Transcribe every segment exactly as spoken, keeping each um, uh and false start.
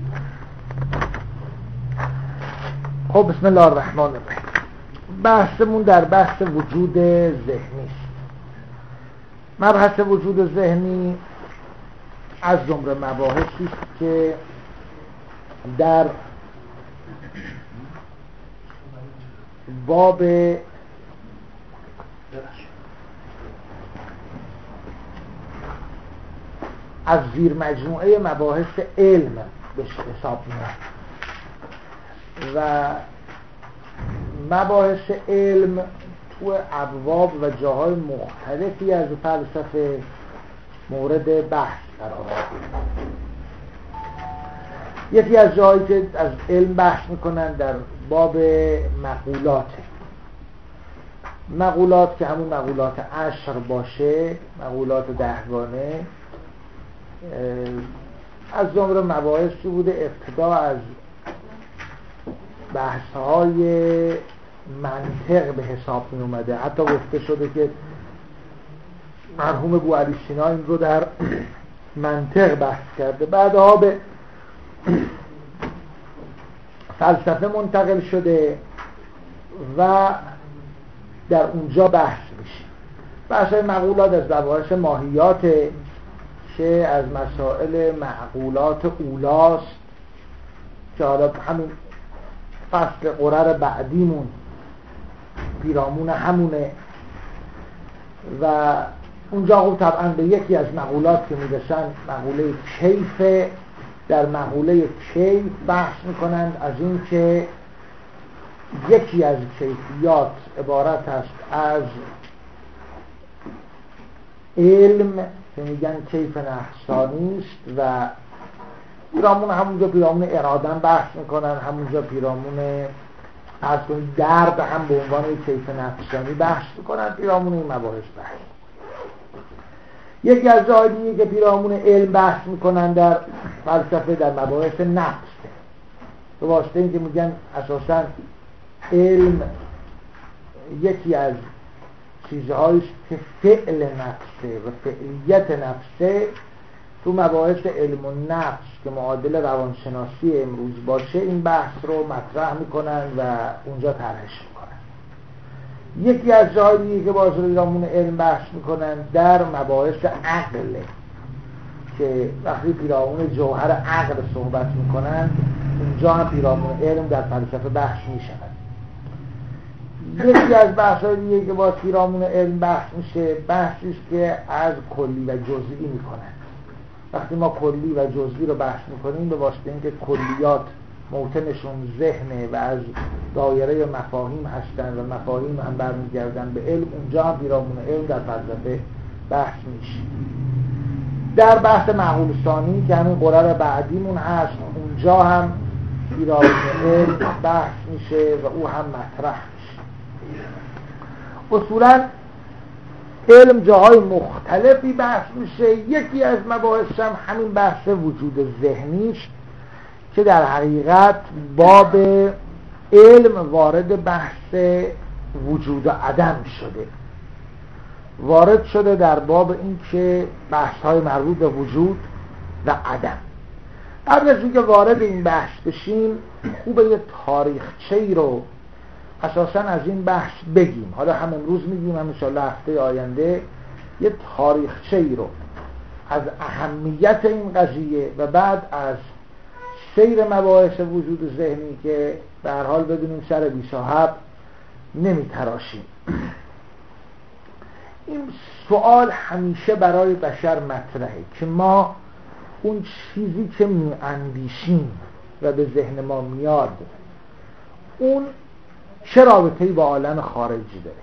خب بسم الله الرحمن الرحیم. بحثمون در بحث وجود ذهنی است. مبحث وجود ذهنی از جمله مباحثی است که در باب از زیر مجموعه مباحث علم به حساب میاد و مباحث علم تو ابواب و جاهای مختلفی از فلسفه مورد بحث قرار می‌گیره. یکی از جاهایی که از علم بحث میکنن در باب مقولات مقولات که همون مقولات عشر باشه، مقولات دهگانه، از جمله مباحثی بوده ابتدا از بحث‌های منطق به حساب می اومده. حتی گفته شده که مرحوم بوعلی سینا این رو در منطق بحث کرده، بعدها به فلسفه منتقل شده و در اونجا بحث میشه. بحث‌های مقولات از مباحث ماهیات که از مسائل معقولات اولاست که حالا همین فصل قرر بعدیمون پیرامون همونه و اونجا خب طبعا به یکی از مقولات که میرسن مقوله کیف، در مقوله کیف بحث میکنند از این که یکی از کیفیات عبارت است از علم که میگن کیف نحسانی است و پیرامون همونجا پیرامون ارادن بحث میکنن، همونجا پیرامون از درد هم به عنوان کیف نفسانی بحث میکنن، پیرامون این مباحث بحث. یکی از جاهای دیگه که پیرامون علم بحث میکنن در فلسفه در مباحث نفس، به واسطه اینکه میگن اساسا علم یکی از چیزهایی که فعل نفسه و فعلیت نفسه، تو مباحث علم و نفس که معادل روانشناسی امروز باشه این بحث رو مطرح میکنن و اونجا طرحش میکنن. یکی از جاهای دیگه که باز پیرامون علم بحث میکنن در مباحث عقل که وقتی پیرامون جوهر عقل صحبت میکنن اونجا هم پیرامون علم در فلسفه بحث میشن. یکی از بحث‌های دیگه که باز پیرامون علم بحث میشه بحثی است که از کلی و جزئی میکنن. وقتی ما کلی و جزئی رو بحث میکنیم به واسطه اینکه کلیات موطنشون ذهنه و از دایره مفاهیم هستن و مفاهیم هم برمیگردن به علم، اونجا هم پیرامون علم در فلسفه بحث میشه. در بحث معقول ثانی که همین قرار بعدیمون هست اونجا هم پیرامون علم بحث میشه و او هم مطرح میشه. اصولاً علم جاهای مختلفی بحث میشه. یکی از مباحث هم همین بحث وجود ذهنیش که در حقیقت باب علم وارد بحث وجود و عدم شده، وارد شده در باب این که بحث‌های مربوط به وجود و عدم. قبل از اینکه وارد این بحث بشیم خوبه یه تاریخچه‌ای رو اساساً از این بحث بگیم. حالا هم امروز میگیم، هم انشاءالله هفته آینده یه تاریخچه‌ای رو از اهمیت این قضیه و بعد از سیر مباحث وجود ذهنی که به هر حال بدونیم سر بی صاحب نمیتراشیم. این سوال همیشه برای بشر مطرحه که ما اون چیزی که میاندیشیم و به ذهن ما میاد اون چه رابطه‌ای با عالم خارجی داره؟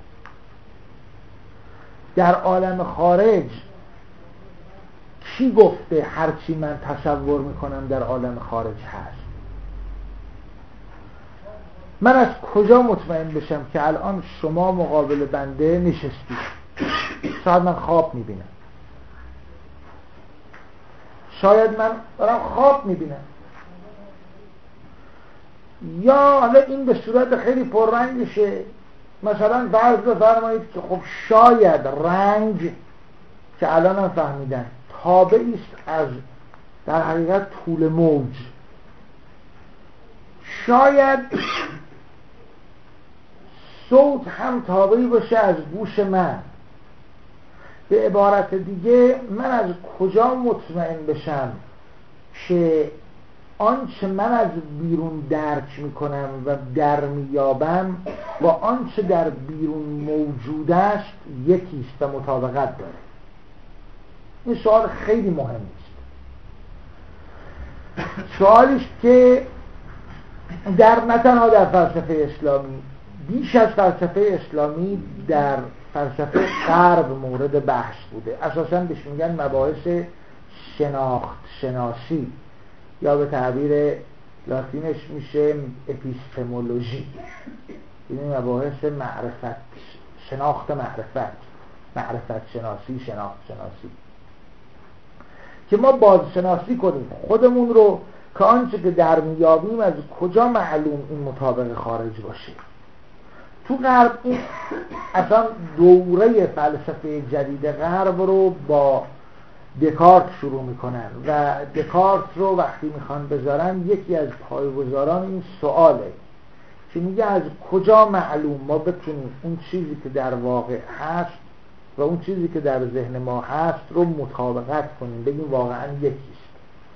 در عالم خارج کی گفته هرچی من تصور میکنم در عالم خارج هست؟ من از کجا مطمئن بشم که الان شما مقابل بنده نشستید؟ شاید من خواب میبینم، شاید من دارم خواب میبینم، یا حالا این به صورت خیلی پررنگشه. مثلا فرض بفرمایید که خب شاید رنگ که الان هم فهمیدن تابعی است از در حقیقت طول موج شاید صوت هم تابعی باشه از گوش من. به عبارت دیگه من از کجا مطمئن بشم که آنچه من از بیرون درک میکنم و در میابم با آنچه در بیرون موجود است یکیست و مطابقت داره؟ این سوال خیلی مهم است. سوالیست که در نه تنها در فلسفه اسلامی، بیش از فلسفه اسلامی در فلسفه غرب مورد بحث بوده. اساساً بهش میگن مباحث شناخت شناسی، یا به تعبیر لاتینش میشه اپیستمولوژی. این مباحث معرفت، شناخت معرفت، معرفت شناسی، شناخت شناسی، که ما بازشناسی کنیم خودمون رو که آنچه که در میابیم از کجا معلوم این مطابق خارج باشه. تو غرب این اصلا دوره فلسفه جدید غرب رو با دکارت شروع میکنن و دکارت رو وقتی میخوان بذارن یکی از پایه‌گذاران این سواله که میگه از کجا معلوم ما بتونیم اون چیزی که در واقع هست و اون چیزی که در ذهن ما هست رو مطابقت کنیم، بگیم واقعا یکیست.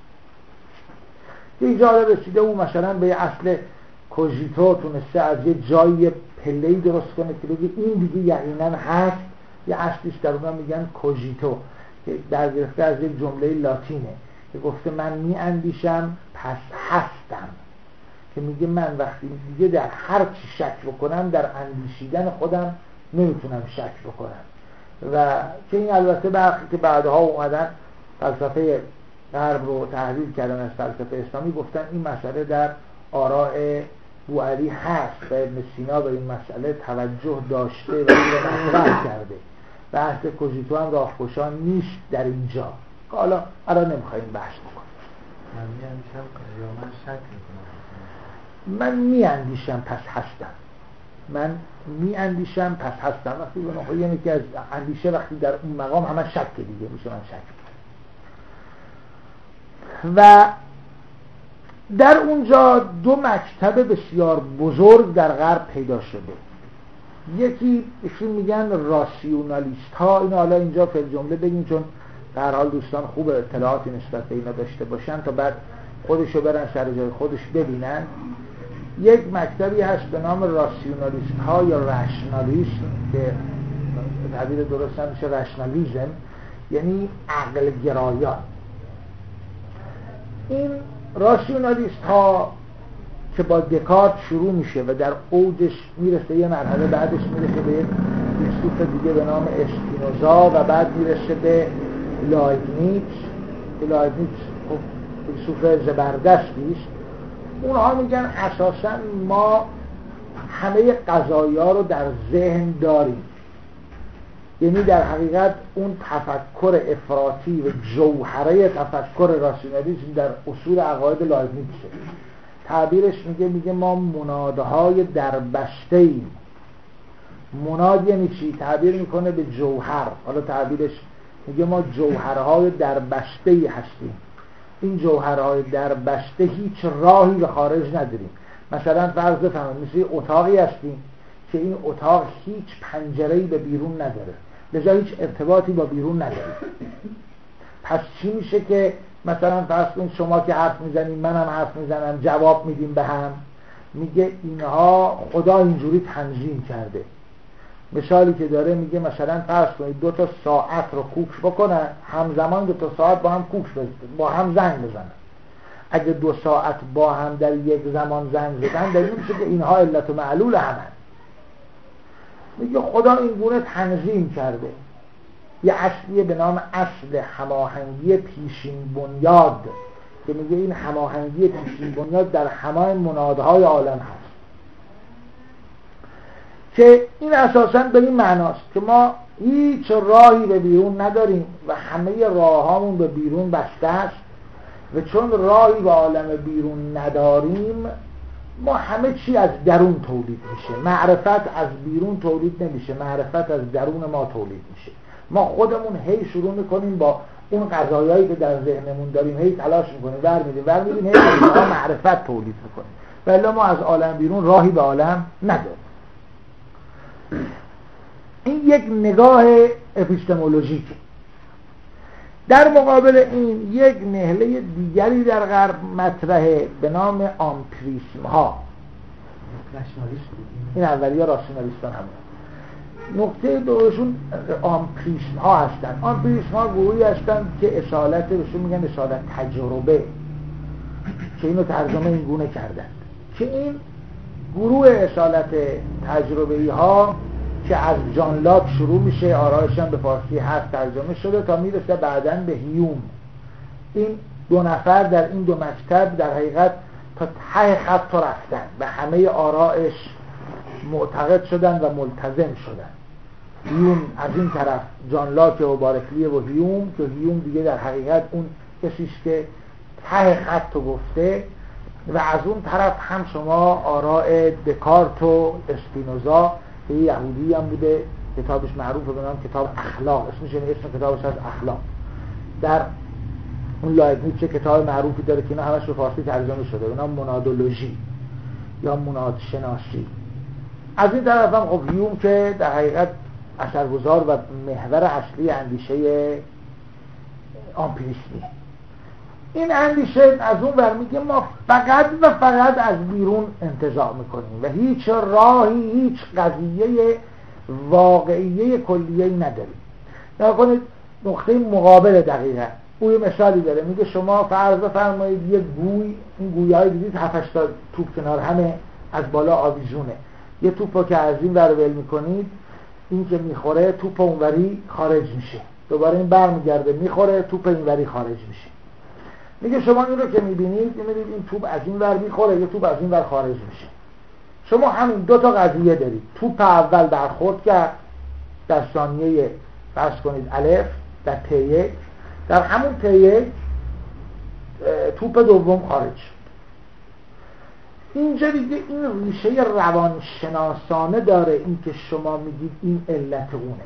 یه جالب رسیده او مثلا به اصل کوژیتو تونسته از یه جایی پله‌ای درست کنه که بگه این دیگه یقینا هست. یه اصلیش در اونها میگن کوژیتو که در گرفته از یک جمله لاتینه که گفته من می اندیشم پس هستم، که میگه من وقتی دیگه در هر چی شک بکنم در اندیشیدن خودم نمیتونم شک بکنم. و که این البته وقتی که بعدها اومدن فلسفه غرب رو تحلیل کردن از فلسفه اسلامی گفتن این مسئله در آراء بوعلی هست و ابن سینا به این مسئله توجه داشته و این رو مطرح کرده. بحث کوژیتو هم راهگشا نیست در اینجا که حالا الان نمیخوایم بحث بکنیم. من میاندیشم یا من شک میکنم. من میاندیشم پس هستم. من میاندیشم پس هستم. وقتی بنابراین یعنی که از اندیشه وقتی در اون مقام همه شک دیگه میشه من شک. و در اونجا دو مکتب بسیار بزرگ در غرب پیدا شده. یکی ایشون میگن راسیونالیست ها، این حالا اینجا فی الجمله بگیم چون در حال دوستان خوب اطلاعاتی نسبت به اینا داشته باشن تا بعد خودشو برن سر جای خودش ببینن. یک مکتبی هست به نام راسیونالیست ها یا رشنالیست که تعبیر درست هم میشه رشنالیزم، یعنی عقل گرایان. این راسیونالیست ها که با دکارت شروع میشه و در اوجش میرسه یه مرحله بعدش میرسه به یک فیلسوف دیگه به نام اسپینوزا و بعد میرسه به لایبنیتس. لایبنیتس فیلسوف زبردستی است. اونها میگن اساسا ما همه قضایا رو در ذهن داریم، یعنی در حقیقت اون تفکر افراطی و جوهره تفکر راسیونالیسم در اصول عقاید لایبنیتسه. تعبیرش میگه میگه ما منادهای در بسته ایم. مناد یعنی چی؟ تعبیر میکنه به جوهر. حالا تعبیرش میگه ما جوهرهای در بسته ای هستیم. این جوهرهای در بسته هیچ راهی به خارج نداریم. مثلا فرض بفرمایید مثل اتاقی هستیم که این اتاق هیچ پنجره‌ای به بیرون نداره، لذا هیچ ارتباطی با بیرون نداره. پس چی میشه که مثلا فرض کنید شما که حرف میزنید منم حرف میزنم جواب میدیم به هم. میگه اینها خدا اینجوری تنظیم کرده. مثالی که داره میگه مثلا فرض کنید دو تا ساعت رو کوک بکنن، همزمان دو تا ساعت با هم کوک بزنن، با هم زنگ بزنن. اگه دو ساعت با هم در یک زمان زنگ بزنن دلیل میشه که اینها علت و معلول همن. میگه خدا این گونه تنظیم کرده. یه اصلیه به نام اصل هماهنگی پیشین بنیاد که میگه این هماهنگی پیشین بنیاد در همه منادهای عالم هست، که این اساساً به این معناست که ما هیچ راهی به بیرون نداریم و همه راهامون به بیرون بسته است و چون راهی به عالم بیرون نداریم ما همه چی از درون تولید میشه. معرفت از بیرون تولید نمیشه، معرفت از درون ما تولید میشه. ما خودمون هی شروع میکنیم با اون قضایایی که در ذهنمون داریم هی تلاش میکنیم ور میدیم ور میدیم هی ما معرفت تولید میکنیم. ولی ما از عالم بیرون راهی به عالم نداریم. این یک نگاه اپیستمولوژیکه. در مقابل این یک نهله دیگری در غرب مطرحه به نام آمپریسم ها. این اولیه راسیونالیستان هم نقطه دوشون آمپریسم ها هستن. آمپریسم ها گروهی هستن که اصالت بهشون میگن اصالت تجربه، که اینو ترجمه این گونه کردن که این گروه اصالت تجربه‌ای ها که از جان لاک شروع میشه، آرایش هم به فارسی هست ترجمه شده تا میرسه بعداً به هیوم. این دو نفر در این دو مکتب در حقیقت تا ته خط رفتن، به همه آرایش معتقد شدن و ملتزم شدن. هیوم از این طرف جان لاک و بارکلیه و هیوم، که هیوم دیگه در حقیقت اون کسیش که ته خط رو گفته، و از اون طرف هم شما آراء دکارت و اسپینوزا که یهودی هم بوده، کتابش معروفه به نام کتاب اخلاق، اسمش یعنی اسم کتابش از اخلاق. در اون لایبنیتس کتاب معروفی داره که اینا همش به فارسی ترجمه شده به نام منادولوژی یا منادشناسی. از این طرف هم خب هیوم که در حقیقت اثرگذار و محور اصلی اندیشه آمپریسمی. این اندیشه از اون ور میگه ما فقط و فقط از بیرون انتزاع میکنیم و هیچ راهی، هیچ قضیه واقعیه کلیه‌ای نداریم. نگاه کنید نقطه مقابل دقیقه او یه مثالی داره، میگه شما فرض بفرمایید یه گوی، این گویای دیدید هفت هشت تا توپ کنار همه از بالا آویزونه، یه توپو که از این ور ول میکنید این که میخوره توپ اونوری خارج میشه، دوباره این برمیگرده میخوره توپ اینوری خارج میشه. میگه شما این رو که میبینید میبینید این توپ از این ور میخوره یه توپ از این ور خارج میشه. شما همین دو تا قضیه دارید، توپ اول برخورد کرد در ثانیه فرض کنید الف در ته یک، در همون ته یک توپ دوم خارج شد. اینجا دیگه این ریشه روانشناسانه داره، این که شما میگید این علت اونه.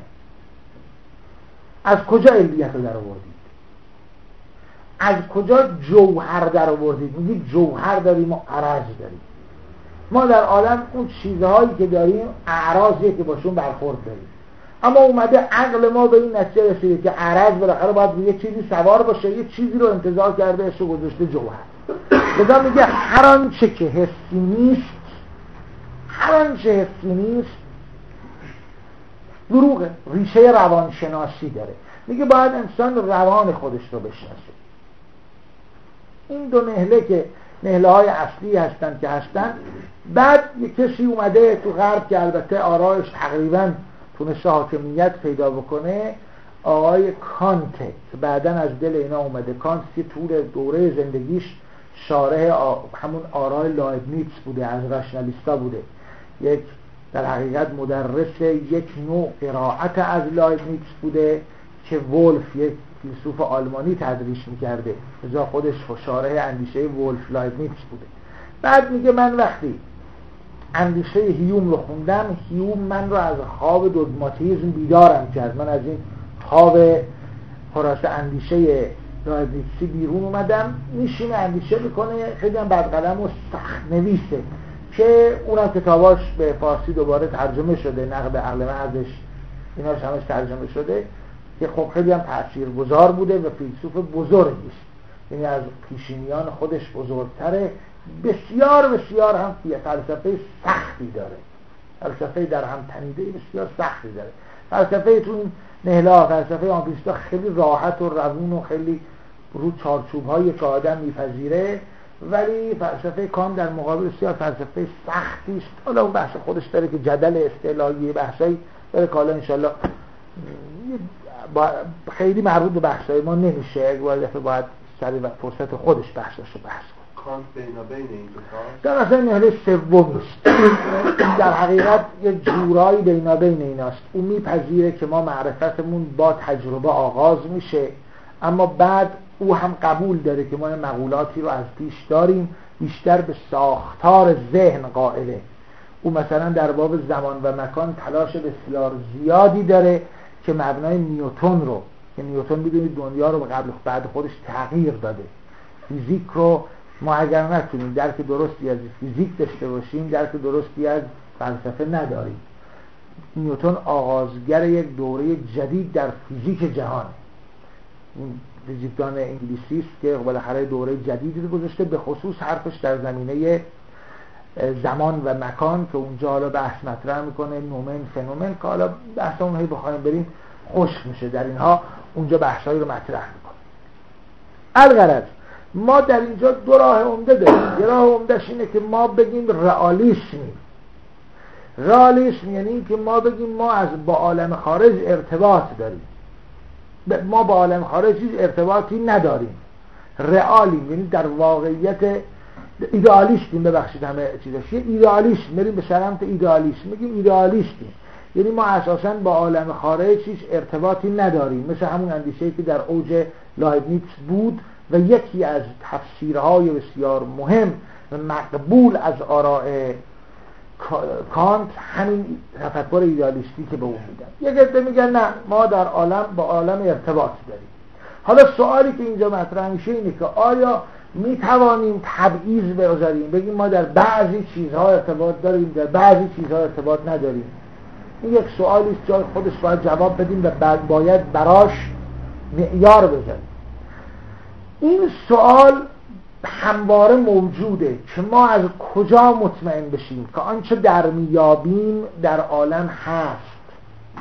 از کجا علیت رو در آوردید؟ از کجا جوهر در آوردید؟ میگید جوهر داریم و عرض داریم. ما در عالم اون چیزهایی که داریم اعراضیه که باشون برخورد داریم، اما اومده عقل ما به این نتیجه رسیده که عرض بالاخره باید یه چیزی سوار باشه، یه چیزی رو انتظار کرده اسمش گذاشته جوهر. لذا میگه هر آنچه که حسی نیست، هر آنچه حسی نیست دروغه، ریشه روانشناسی داره. میگه باید انسان روان خودش رو بشناسه. این دو نهله که نهله های اصلی هستن که هستن. بعد یک کسی اومده تو غرب که البته آرایش تقریبا تونسته حاکمیت پیدا بکنه، آقای کانته که بعدن از دل اینا اومده. کانت که طول دوره زندگیش شارح همون آرای لایبنیتس بوده، از راشنالیستا بوده، یک در حقیقت مدرس یک نوع قرائت از لایبنیتس بوده که ولف یک فیلسوف آلمانی تدریس میکرده، ازا خودش شارح اندیشه ولف لایبنیتس بوده. بعد میگه من وقتی اندیشه هیوم رو خوندم، هیوم من رو از خواب دوگماتیزم بیدارم کرد، من از این خواب خلاصه اندیشه لایبنیتسی بیرون اومدم. میشینه اندیشه میکنه، خیلی هم بدقلم و سخت نویسه که اونم کتاباش به فارسی دوباره ترجمه شده، نقد عقل محضش ایناش همش ترجمه شده که خب خیلی هم تاثیرگذار بوده و فیلسوف بزرگی است، یعنی از پیشینیان خودش بزرگتره. بسیار بسیار هم فلسفه سختی داره، فلسفه در هم تنیده بسیار سختی داره. فلسفه تو این نهلا، فلسفه آمپریستا خیلی راحت و روون و خیلی رو چارچوب‌های که آدم میپذیره، ولی فلسفه کانت در مقابل بسیار فلسفه سختی است. حالا اون بحث خودش داره که جدل استعلالی بحثایی داره که حالا انشالله خیلی مربوط به بحثای ما نمیشه، اگه باید باید سری و فرصت خودش بحثاشو بحث کنه. کانت بینابین این دو تا در اصلا نهله سوم است، در حقیقت یه جورایی بینابین ایناست. اون میپذیره که ما معرفتمون با تجربه آغاز میشه، اما بعد او هم قبول داره که ما مقولاتی رو از پیش داریم، بیشتر به ساختار ذهن قائله. او مثلا در باب زمان و مکان تلاش بسیار زیادی داره که مبنای نیوتن رو، که نیوتن میدونید دنیا رو قبل بعد خودش تغییر داده، فیزیک رو ما اگر نتونیم درک درستی از فیزیک داشته باشیم، درک درستی از فلسفه نداریم. نیوتن آغازگر یک دوره جدید در فیزیک جهان، این فیزیکدان انگلیسی است که بالاخره دوره جدیدی گذاشته، به خصوص حرفش در زمینه زمان و مکان که اونجا حالا بحث مطرح میکنه، نومن فنومن، که حالا بحث اون هی بخوایم بریم خشک میشه در اینها، اونجا بحثایی رو مطرح میکنه. الغرض ما در اینجا دو راه عمده داریم. یه راه عمدهش اینه که ما بگیم رئالیسمیم. رئالیسم یعنی این که ما بگیم ما از با عالم خارج ارتباط داریم، ما با عالم خارج هیچ ارتباطی نداریم. رئالیم یعنی در واقعیت ایدئالیستیم، ببخشید همه چیزاش یه ایدئالیست، بریم به سمت ایدئالیسم، میگیم ایدئالیستیم یعنی ما اساساً با عالم خارج هیچ ارتباطی نداریم، مثل همون اندیشه‌ای که در اوج لایبنیتس بود و یکی از تفسیرهای بسیار مهم و مقبول از آراء کانت همین تفکر ایدئالیستی که به اون میدن. یک عده میگن نه، ما در عالم با عالم ارتباط داریم. حالا سوالی که اینجا مطرح میشه اینه که آیا میتوانیم تبعیض بگذاریم، بگیم ما در بعضی چیزها ارتباط داریم، در بعضی چیزها ارتباط نداریم؟ این یک سوالی است جای خودش باید جواب بدیم و بعد باید براش معیار بذاریم. این سوال همواره موجوده که ما از کجا مطمئن بشیم که آنچه در میابیم در عالم هست،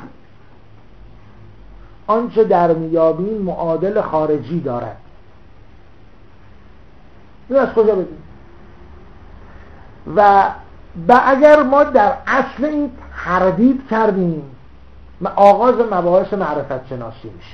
آنچه در میابیم معادل خارجی دارد. این از کجا بدیم؟ و و اگر ما در اصل این تردید کردیم، آغاز مباحث معرفت شناسی میشه،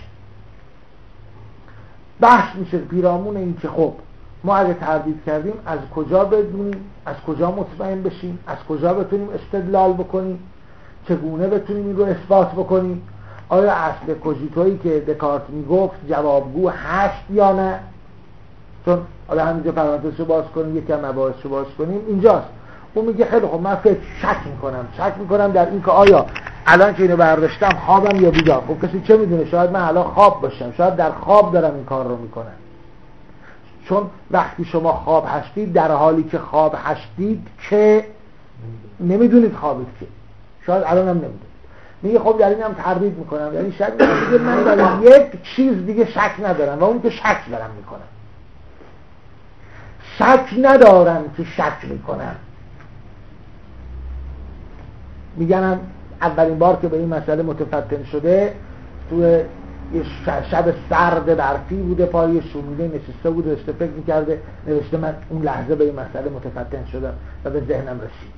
بحث میشه پیرامون این که خب ما اگه تردید کردیم از کجا بدونیم، از کجا مطمئن بشیم، از کجا بتونیم استدلال بکنیم، چگونه بتونیم این رو اثبات بکنیم، آیا اصل کوژیتویی که دکارت میگفت جوابگو هست یا نه؟ چون حالا همینجا پرانتز رو باز کنیم، یکم مباحث رو باز کنیم، اینجاست اون میگه خیلی خب من فکر شک میکنم شک میکنم در این که آیا الان که اینو برداشتم خوابم یا بیدار. خب کسی چه میدونه، شاید من الان خواب باشم، شاید در خواب دارم این کار رو میکنم. چون وقتی شما خواب هستید، در حالی که خواب هستید که نمیدونید خوابید که، شاید الان هم نمیدونید. میگه خب در این هم تردید میکنم، یعنی شک میگه من در یک چیز دیگه شک ندارم و اون که شک دارم میکنم. شک ندارم که شک میکنم. میگنم اولین بار که به این مسئله متفتن شده توی یه شب سرد برفی بوده، پای شومیده نشسته بوده، داشته فکر میکرده، نوشته من اون لحظه به این مسئله متفتن شدم و به ذهنم رسید.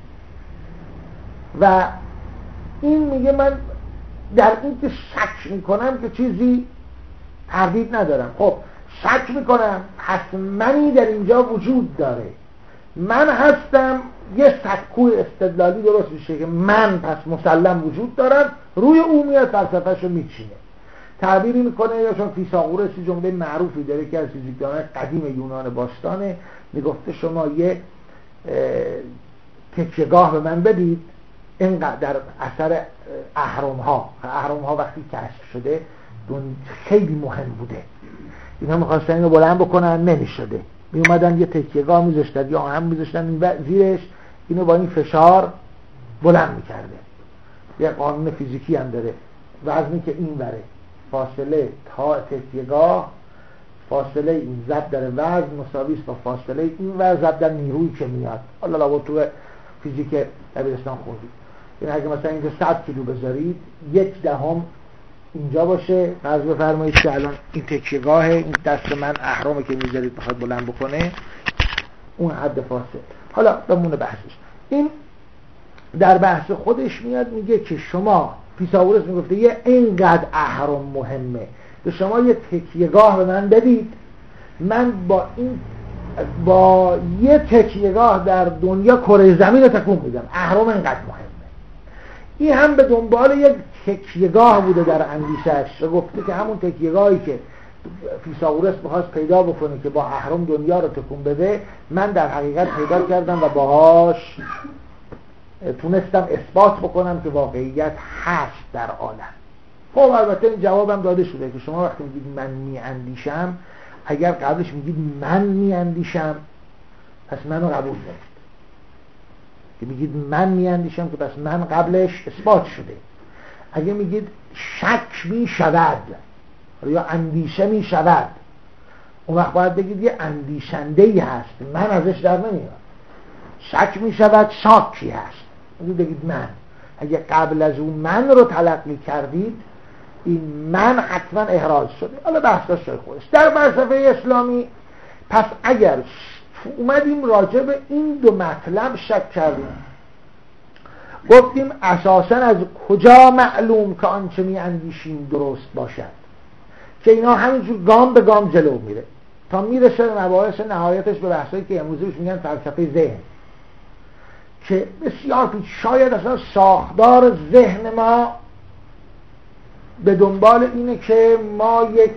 و این میگه من در این که شک میکنم که چیزی تردید ندارم. خب شک میکنم، پس منی در اینجا وجود داره، من هستم. یه سکوی استدلالی درست میشه که من پس مسلم وجود دارم، روی اون میاد فلسفه‌شو میچینه، تعبیری میکنه. یا چون فیثاغورس جمله معروفی داره که از فیزیکدانان قدیم یونان باستانه، میگفته شما یه تکیه‌گاه به من بدید، اینقدر در اثر اهرم‌ها اهرم‌ها وقتی کشف شده خیلی مهم بوده، اینا میخواستن اینو بلند بکنن نمیشده، می اومدن یه تکیه‌گاه میذاشتن یا هم میذاشتن زیرش، اینو با این فشار بلند میکرده. یه قانون فیزیکی هم داره، وزنی که این بره فاصله تا تکیه‌گاه، فاصله این ضرب در وزن مساوی است با فاصله این و ضرب در نیرویی که میاد. حالا لابد تو فیزیک دبیرستان خوندید. این اگه مثلا اینجا صد کیلو بذارید، یک دهم اینجا باشه، فرض بفرمایید که الان این تکیه‌گاه، این دست من اهرمه که میذارید بخواد بلند بکنه، اون حد فاصله. حالا بمونه بحثش. این در بحث خودش میاد میگه که شما، فیثاغورس میگفته یه اینقدر اهرم مهمه که شما یه تکیه‌گاه به من بدید، من با این با یه تکیه‌گاه در دنیا کره زمین رو تکون میدم. اهرم اینقدر مهمه. این هم به دنبال یک تکیه‌گاه بوده در اندیشه‌اش و گفته که همون تکیه‌گاهی که فیثاغورس بخواست پیدا بکنه که با اهرم دنیا رو تکون بده، من در حقیقت پیدا کردم و باهاش تونستم اثبات بکنم که واقعیت هست در عالم. خب البته این جوابم داده شده که شما وقتی میگید من میاندیشم، اگر قبلش میگید من میاندیشم پس منو قبول دارید، که میگید من میاندیشم که پس من قبلش اثبات شده. اگه میگید شک میشود یا اندیشه میشود، اون وقت باید بگید یه اندیشنده‌ای هست، من ازش در نمیاد. شک میشود شاکی هست، بگید من. اگه قبل از اون من رو تلقی کردید، این من حتما احراز شده. حالا بحثاش جای خودش. در فلسفه اسلامی پس اگر اومدیم راجع به این دو مطلب شک کردیم، گفتیم اساساً از کجا معلوم که آنچه می اندیشیم درست باشد، که اینا همینجور گام به گام جلو میره تا میرسه به مباحث نهایتش، به بحثایی که امروزه بهش میگن فلسفه ذهن، که بسیار پیچ. شاید اصلا ساختار ذهن ما به دنبال اینه که ما یک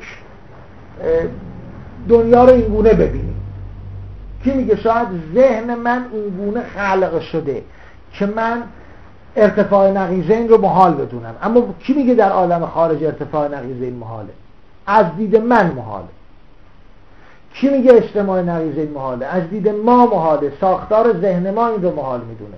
دنیا رو اینگونه ببینیم. کی میگه شاید ذهن من اینگونه خلق شده که من ارتفاع نقیضین رو محال بدونم، اما کی میگه در عالم خارج ارتفاع نقیضین محاله؟ از دید من محاله. کی میگه اجتماع نقیضین محاله؟ از دید ما محاله. ساختار ذهن ما این رو محال میدونه.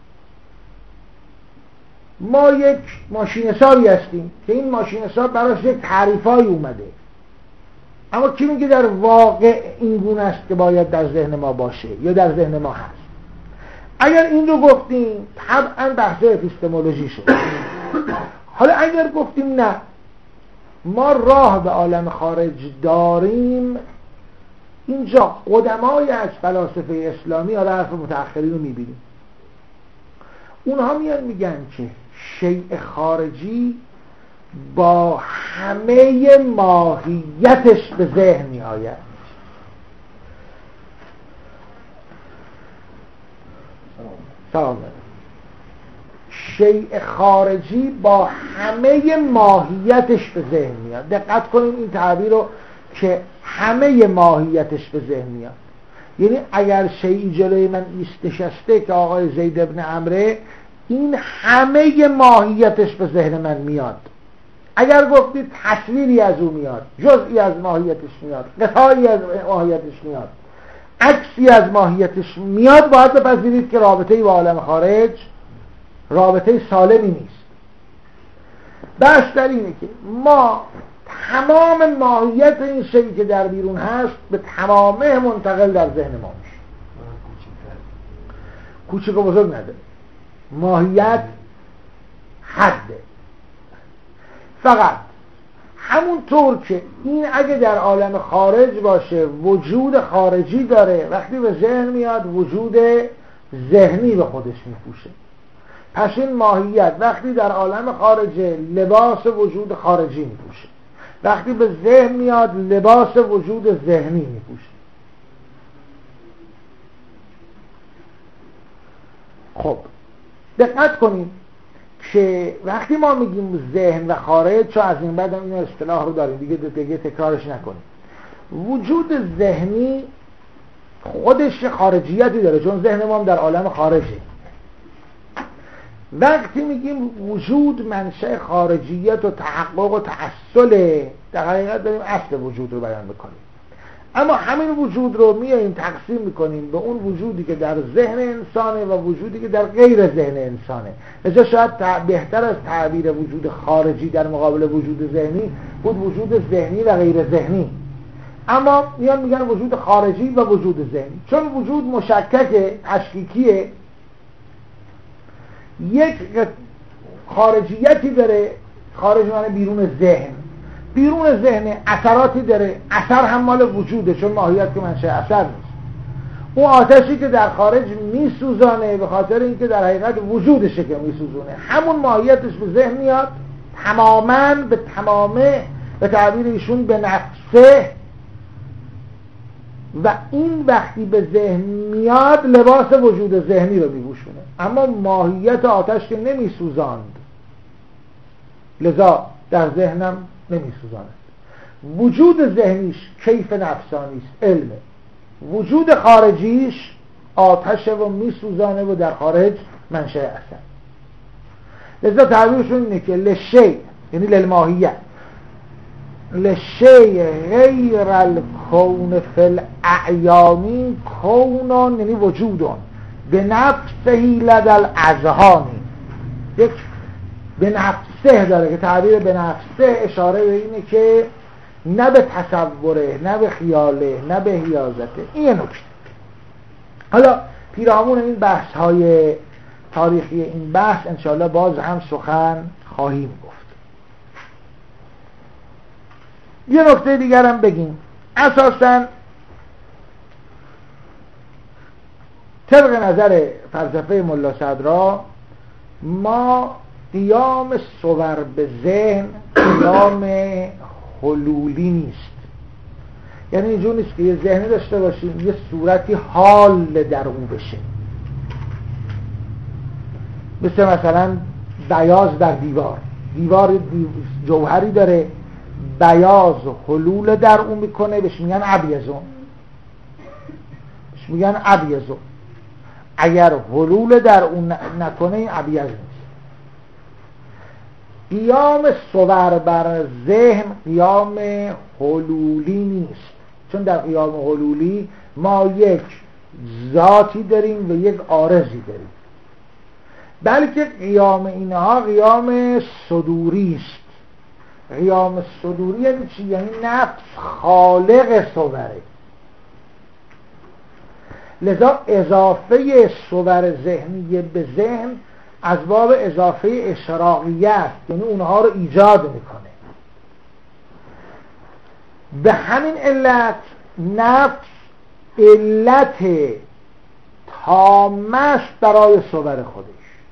ما یک ماشین سازی هستیم که این ماشین ساز براش یک تعریفایی اومده، اما کی میگه در واقع این گونه است که باید در ذهن ما باشه یا در ذهن ما هست؟ اگر این رو گفتیم طبعا بحث اپیستمولوژی شد. حالا اگر گفتیم نه، ما راه به عالم خارج داریم، اینجا قدمای از فلاسفه اسلامی، حالا حرف متأخرین رو میبینیم، اونها میان میگن که شیء خارجی با همه ماهیتش به ذهن می آید. سلام علیکم. شیء خارجی با همه ماهیتش به ذهن میاد. دقت کنیم این تعبیر رو که همه ماهیتش به ذهن میاد. یعنی اگر شیئی جلوی من ایست نشسته که آقای زید ابن عمره، این همه ماهیتش به ذهن من میاد. اگر گفتید تصویری از او میاد، جزئی از ماهیتش میاد، قطعی از ماهیتش میاد، عکسی از ماهیتش میاد، باید بپذیرید که رابطه‌ای با عالم خارج رابطه سالمی نیست. بحث در اینه که ما تمام ماهیت این شیئی که در بیرون هست به تمامه منتقل در ذهن ما میشه. کوچک و بزرگ نداره، ماهیت حده. فقط همونطور که این اگه در عالم خارج باشه وجود خارجی داره، وقتی به ذهن میاد وجود ذهنی به خودش میپوشه. پس این ماهیت وقتی در عالم خارجه لباس وجود خارجی میپوشه، وقتی به ذهن میاد لباس وجود ذهنی میپوشه. خب دقت کنیم که وقتی ما میگیم ذهن و خارج، چون از این بعد هم این اصطلاح رو داریم دیگه دیگه تکرارش نکنیم، وجود ذهنی خودش خارجیتی داره، چون ذهن ما هم در عالم خارجه. وقتی میگیم وجود منشأ خارجیت و تحقق و تأصله، در حقیقت داریم اصل وجود رو بیان میکنیم. اما همین وجود رو میاییم تقسیم میکنیم به اون وجودی که در ذهن انسانه و وجودی که در غیر ذهن انسانه. لذا شاید بهتر از تعبیر وجود خارجی در مقابل وجود ذهنی بود وجود ذهنی و غیر ذهنی. اما میان میگن وجود خارجی و وجود ذهنی، چون وجود مشکک تشکیکیه، یک خارجیتی داره، خارج معنی بیرون ذهن، بیرون ذهن اثراتی داره، اثر هم مال وجوده، چون ماهیت که منشأ اثر نیست. اون آتشی که در خارج میسوزانه به خاطر اینکه در حقیقت وجودشه که میسوزونه، همون ماهیتش به ذهن میاد، تماماً به تمامه به تعبیر ایشون به نفسه، و این وقتی به ذهن میاد لباس وجود ذهنی رو میپوشونه. اما ماهیت آتش که نمیسوزاند، لذا در ذهنم نمیسوزاند. وجود ذهنیش کیف نفسانیست، علمه. وجود خارجیش آتشه و میسوزانه و در خارج منشأ اثر. لذا تعبیرشون اینه که لشی یعنی للماهیت، لشی غیر الکون فی الاعیانی کونان، یعنی وجودان به نفسهی لدى الاذهانی. یک به نفسه داره که تعبیر به نفسه اشاره به اینه که نه به تصوره، نه به خیاله، نه به حیازته. این نکته. حالا پیرامون این بحث های تاریخی این بحث انشاءالله باز هم سخن خواهیم گفت. یه نکته دیگر هم بگیم. اساساً طبق نظر فلسفه ملا صدرا ما قیام صور به ذهن قیام حلولی نیست. یعنی اینجور نیست که یه ذهنی داشته باشیم یه صورتی حال در اون بشه، مثل مثلا بیاض در دیوار. دیوار جوهری داره، بیاض حلول در اون میکنه، بهش میگن ابیضون، بهش میگن ابیضون. اگر حلول در اون نکنه این ابیض نیست. قیام صور بر ذهن قیام حلولی نیست، چون در قیام حلولی ما یک ذاتی داریم و یک عارضی داریم، بلکه قیام اینها قیام صدوری است. قیام صدوری یعنی چی؟ یعنی نفس خالق صوره. لذا اضافه صور ذهنی به ذهن از باب اضافه اشراقیه است، یعنی اونها رو ایجاد میکنه. به همین علت نفس علت تامه است برای صور خودش.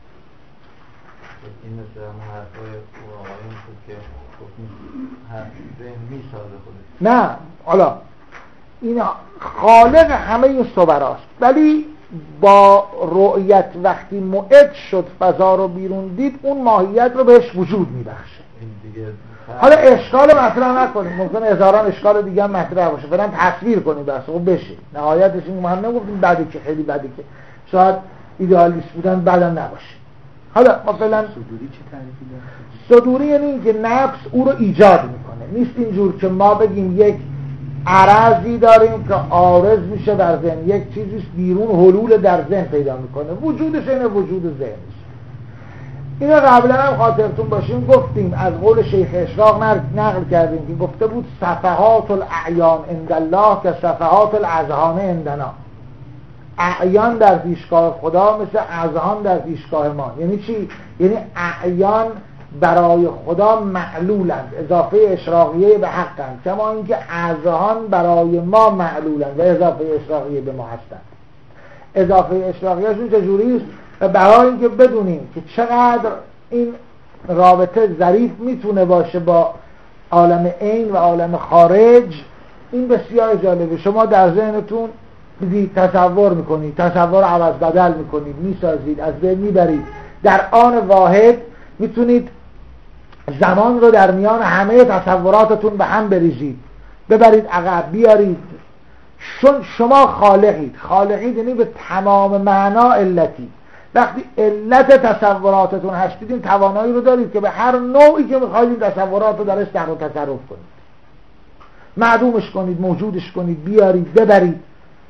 این مثل همون حرفای آقایون بود که ذهن میسازه خودش. نه، حالا این خالق همه این صورهاست، ولی با رؤیت وقتی معد شد فضا رو بیرون دید اون ماهیت رو بهش وجود میبخشه. حالا اشکال مطرح نکنیم، ممکن هزاران اشکال دیگه هم مطرح باشه، فعلا تصویر کنیم بس خب بشه. نهایتش این مهم نگفتیم بعدی که خیلی بعدی که شاید ایدئالیست بودن بعدم نباشه. حالا ما فعلا صدوری چه تعریفی داره؟ صدوری یعنی اینکه نفس او رو ایجاد میکنه. نیست اینجور که ما بگیم یک عرضی داریم که عارض میشه در ذهن، یک چیزیش بیرون حلول در ذهن پیدا میکنه، وجودش اینه وجود ذهنش. اینو قبلا هم خاطرتون باشیم گفتیم، از قول شیخ اشراق نقل کردیم که گفته بود صفحات الاعیان عند الله که صفحات الاذهان عندنا. اعیان در پیشگاه خدا مثل اذهان در پیشگاه ما. یعنی چی؟ یعنی اعیان برای خدا معلولند، اضافه اشراقیه به حقند، کما اینکه اذهان برای ما معلولند و اضافه اشراقیه به ما هستند. اضافه اشراقیهشون چجوری است؟ و برای اینکه بدونیم که چقدر این رابطه ظریف میتونه باشه با عالم عین و عالم خارج، این بسیار جالبه. شما در ذهنتون دیدید، تصور میکنید، تصور عوض بدل میکنید، میسازید، از بین میبرید، در آن واحد میتونید زمان رو در میان همه تصوراتتون به هم بریزید، ببرید عقب، بیارید. چون شما خالقید. خالقید یعنی به تمام معنا علتی. وقتی علت تصوراتتون هستید این توانایی رو دارید که به هر نوعی که میخواید این تصورات رو درش در و تصرف کنید، معدومش کنید، موجودش کنید، بیارید، ببرید.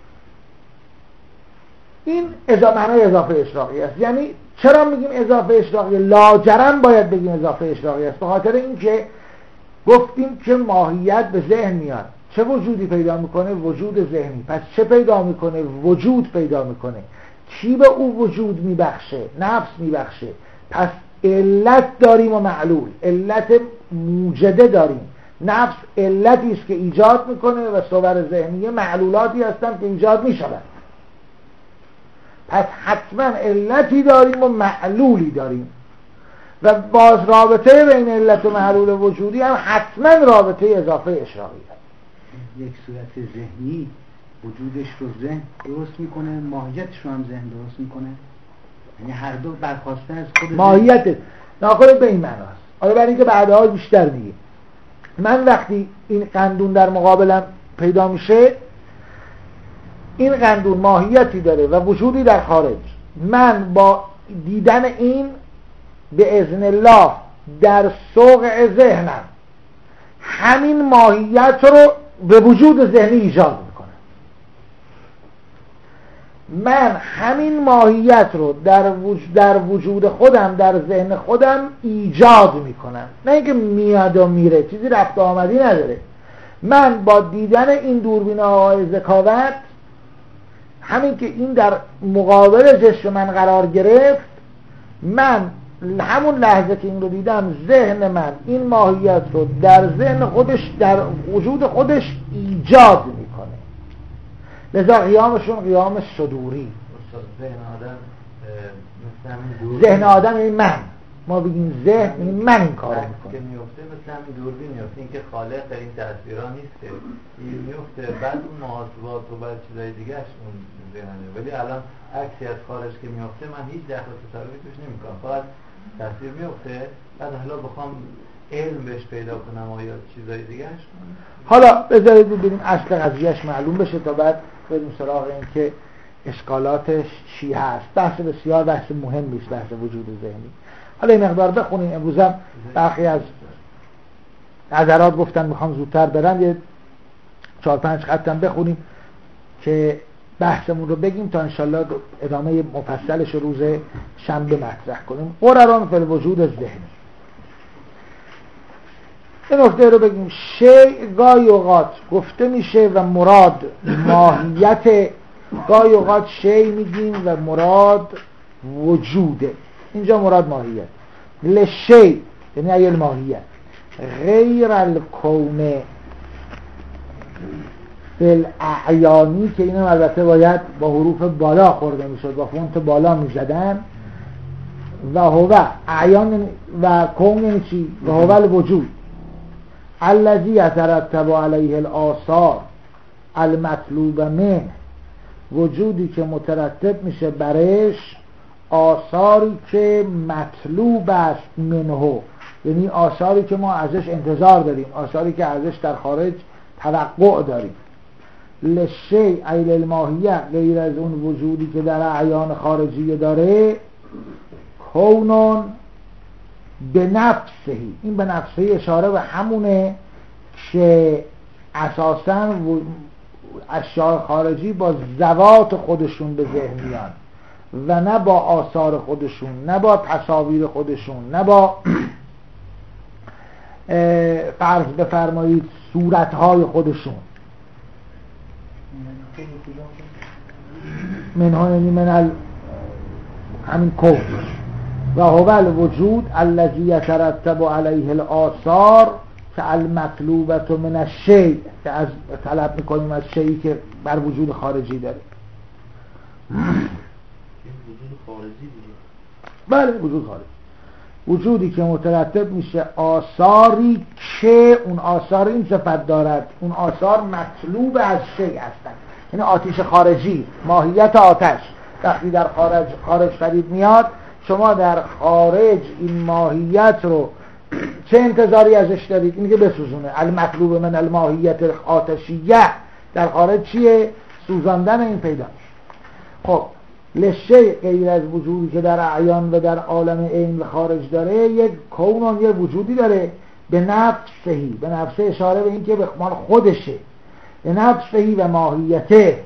این اضافه معنای اضافه اشراقی است. یعنی چرا میگیم اضافه اشراقی؟ لاجرم باید بگیم اضافه اشراقی است، به خاطر اینکه گفتیم که ماهیت به ذهن میاد. چه وجودی پیدا میکنه؟ وجود ذهنی. پس چه پیدا میکنه؟ وجود پیدا میکنه. چی به او وجود میبخشه؟ نفس میبخشه. پس علت داریم و معلول، علت موجده داریم. نفس علتی است که ایجاد میکنه و صور ذهنی معلولاتی هستند که ایجاد میشوند. پس حتما علتی داریم و معلولی داریم و باز رابطه بین علت و معلول وجودی هم حتما رابطه اضافه اشراقی است. یک صورت ذهنی وجودش رو ذهن درست میکنه، ماهیتش رو هم ذهن درست میکنه، یعنی هر دو برخواسته از خود ماهیت ناخود به این معناست. حالا برای اینکه بعدها بیشتر میگه، من وقتی این قندون در مقابلم پیدا میشه، این قندون ماهیتی داره و وجودی در خارج. من با دیدن این به اذن الله در سوق ذهنم همین ماهیت رو به وجود ذهنی ایجاد میکنم. من همین ماهیت رو در وجود, در وجود خودم، در ذهن خودم ایجاد میکنم، نه اینکه میاد و میره، چیزی رفت آمدی نداره. من با دیدن این دوربین آقای ذکاوت، همین که این در مقابل چشم من قرار گرفت، من همون لحظه که این رو دیدم ذهن من این ماهیت رو در ذهن خودش، در وجود خودش ایجاد میکنه. لذا قیامشون قیام صدوری. ذهن آدم مثل همین ذهن آدم این من، ما بگیم ذهن این من این کار میکنه که میفته مثل همین دوربین میفته، این که خالق در این تصویرها نیست، این میفته بعد اون محاسبات و بعد چیزای دیگهش اون ذهنه. ولی الان عکسی از خارج که میفته من هیچ دخل و تصرفی توش نمیکنم، فقط تصویر میفته، بعد حالا بخوام علم بهش پیدا کنم یا چیزای دیگهش. حالا بذارید ببینیم اصل قضیهش معلوم بشه تا بعد بریم سراغ این که اشکالاتش چی هست. بحث بسیار بحث مهمی است، بحث وجود ذهنی. حالا این مقدار بخونیم. امروز هم برخی از نظرات گفتن میخوام زودتر برم، یه چهار پنج خطم بخونیم که بحثمون رو بگیم تا انشالله ادامه مفصلش روز شنبه مطرح کنیم. قرران فی الوجود ذهنی. این نکته رو بگیم. شیء گاهی اوقات گفته میشه و مراد ماهیت، گاهی اوقات شیء میگیم و مراد وجوده. اینجا مراد ماهیت. لشیء یعنی ایل ماهیت غیر الکون بالاعیانی، که اینم البته باید با حروف بالا خورده میشد، با فونت بالا میزدن. و هو اعیان و کون یعنی چی؟ و هو الوجود الذی یترتب علیه الآثار المطلوب منه، وجودی که مترتب میشه برش آثاری که مطلوب است منه، یعنی آثاری که ما ازش انتظار داریم، آثاری که ازش در خارج توقع داریم. لشیء ایل الماهیه، غیر از اون وجودی که در اعیان خارجی داره، کونون به نفسهی. این به نفسهی اشاره به همونه که اساساً اشیاء خارجی با ذوات خودشون به ذهن میان و نه با آثار خودشون، نه با تصاویر خودشون، نه با فرض بفرمایید صورتهای خودشون. منها یعنی من ال... همین کون. و هو الوجود الذی یترتب علیه الآثار که المطلوبة من الشیء، که از طلب میکنیم از شیئی که بر وجود خارجی داره. وجود خارجی دیگه. بله وجود خارجی، وجودی که مترتب میشه آثاری که اون آثار این صفت دارد، اون آثار مطلوب از شیء هستند. یعنی آتش خارجی، ماهیت آتش وقتی در خارج خارج پدید میاد، شما در خارج این ماهیت رو چه انتظاری ازش دارید؟ اینی که بسوزونه. المطلوب من الماهیت آتشیه در خارج چیه؟ سوزاندن این پیدا. خب لشیء غیر از وجودی که در اعیان و در عالم عین خارج داره، یک کونون، یک وجودی داره به نفسهی. به نفسه اشاره به این که به مال خودشه، به نفسهی و ماهیته.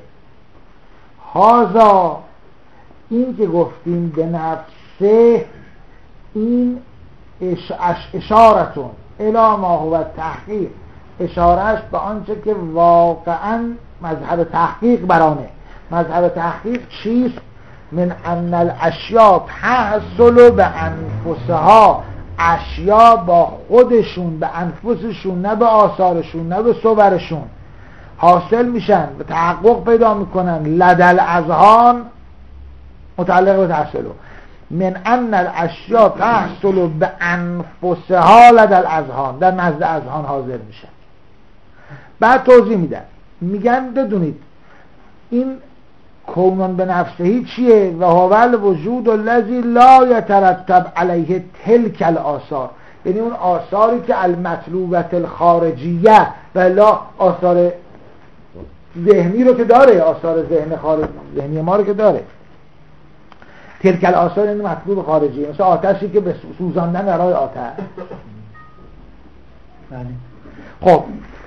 هازا این که گفتیم به نفسه، این اشارتون الی ما هو تحقیق، اشارهش به آنچه که واقعا مذهب تحقیق برانه. مذهب تحقیق چیست؟ من ان الاشیاء تحصل به انفسها، اشیا با خودشون، به انفسشون، نه به آثارشون، نه به صورشون حاصل میشن، به تحقق پیدا میکنن. لدل اذهان متعلق به تحصیل. من ان الاشیاء تحصل به انفسها لدل اذهان، در نزد اذهان حاضر میشن. بعد توضیح میدن، میگن بدونید این کونون به نفسهی چیه؟ و هو الوجود الذی لا یترتب علیه تلک الاثار، یعنی اون آثاری که المطلوبة الخارجیه، ولا آثار ذهنی رو که داره، آثار ذهن خارج ذهنی ما رو که داره. تلک الاثار یعنی مطلوب خارجی، مثل آتشی که به سوزاندن برای آتش. خب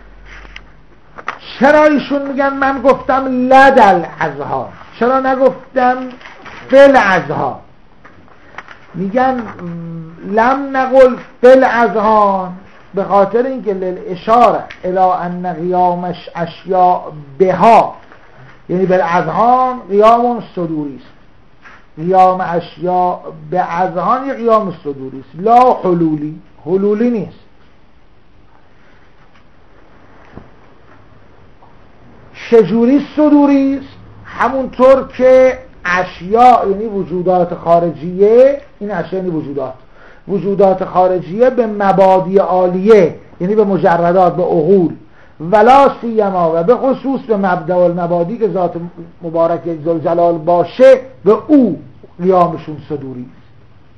چرا ایشون میگن من گفتم لدل ازها، چرا نگفتم فل ازها؟ میگن لم نقل فل ازها به خاطر اینکه للاشاره الی ان قیامش اشیاء بها، یعنی بالاذهان قیام صدوری است، قیام اشیاء به اذهان یه قیام صدوری است، لا حلولی، حلولی نیست. چجوری صدوری است؟ همونطور که اشیاء یعنی وجودات خارجیه، این اشیاء یعنی وجودات وجودات خارجیه به مبادی عالیه، یعنی به مجردات، به عقول، ولا سیما و به خصوص به مبدأ المبادی که ذات مبارک ذوالجلال باشه، به او قیامشون صدوری است.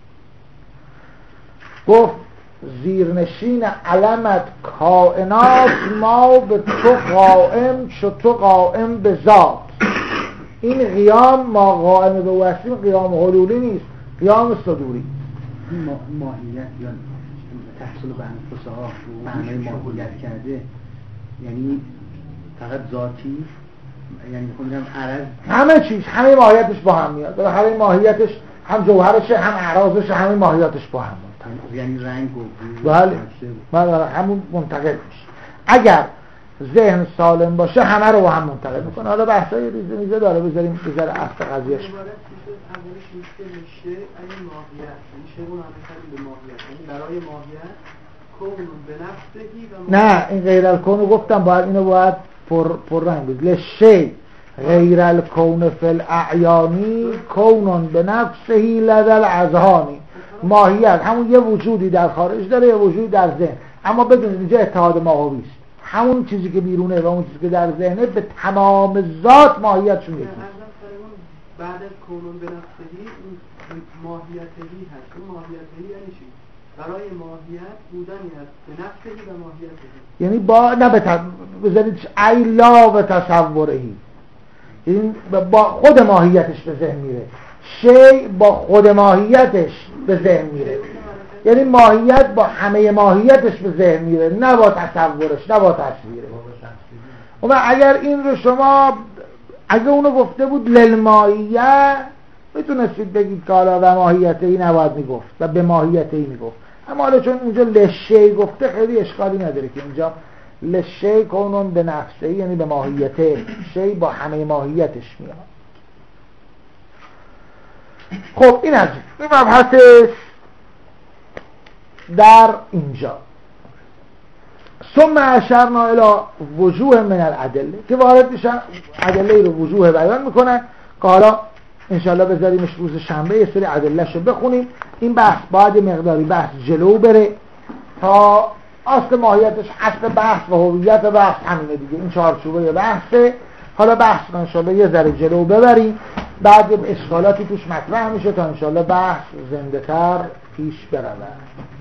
گفت زیرنشین علمت کائنات ما به تو قائم چو تو قائم به ذات. این قیام ما قائم به وسیم قیام حلولی نیست، قیام صدوری. این ماهیت یا تحصیل به انفسها معنای ماهیت کرده یعنی فقط ذاتی، یعنی میخوام بگم عرض همه چیز، همه ماهیتش با هم میاد، بالاخره ماهیتش هم جوهرشه هم اعراضشه، همه ماهیتش با هم میاد، یعنی رنگ و بله بله همون منتقل میشه. اگر ذهن سالم باشه همه رو با هم منتقل میکنه. حالا بحثای ریزه میزه داره، بذاریم بذاره اصل قضیهش. اولش میشه میشه این ماهیت، یعنی شی اون همه به ماهیت، یعنی برای ماهیت کون به نفسهی و نه این غیر الکون رو گفتم، باید اینو باید پر پر رنگ بود. لشی غیر الکون فی الاعیانی کونون به نفسهی لدل اذهانی. ماهیت همون یه وجودی در خارج داره، یه وجودی در ذهن، اما بدونید اینجا اتحاد ماهوی است. همون چیزی که بیرونه و اون چیزی که در ذهنه به تمام ذات ماهیتشون یکیه. بعد از کونون به نفسهی این ماهیتهی هست. این ماهیتهی یعنی چی؟ برای ماهیت بودنی هست به نفسهی و ماهیتهی، یعنی با نه به ت... بذارید ایلا و تصورهی، این با خود ماهیتش به ذهن میره، شی با خود ماهیتش به ذهن میره، یعنی ماهیت با همه ماهیتش به ذهن میره، نه با تصورش، نه با تصویره. و اگر این رو شما اگه اونو گفته بود للماهیت میتونستید بگید که حالا به ماهیتهی نباید میگفت و به ماهیتهی میگفت، اما حالا چون اینجا لشی گفته خیلی اشکالی نداره که اینجا لشی کنون به نفسه، یعنی به ماهیته، شی با همه ماهیتش میاد. خب این از این مبحث در اینجا. ثم اشرنا الی وجوه من الادله که وارد میشن، ادله رو وجوه بیان میکنن که حالا انشاءالله بذاریمش روز شنبه یه سری ادله‌ش رو بخونیم. این بحث باید مقداری بحث جلو بره تا اصل ماهیتش، اصل بحث و هویت بحث همینه دیگه، این چارچوبه بحثه. حالا بحث رو انشاءالله یه ذره جلو ببریم، بعد اشکالاتی توش مطرح میشه تا انشاءالله بحث زنده تر پیش برود.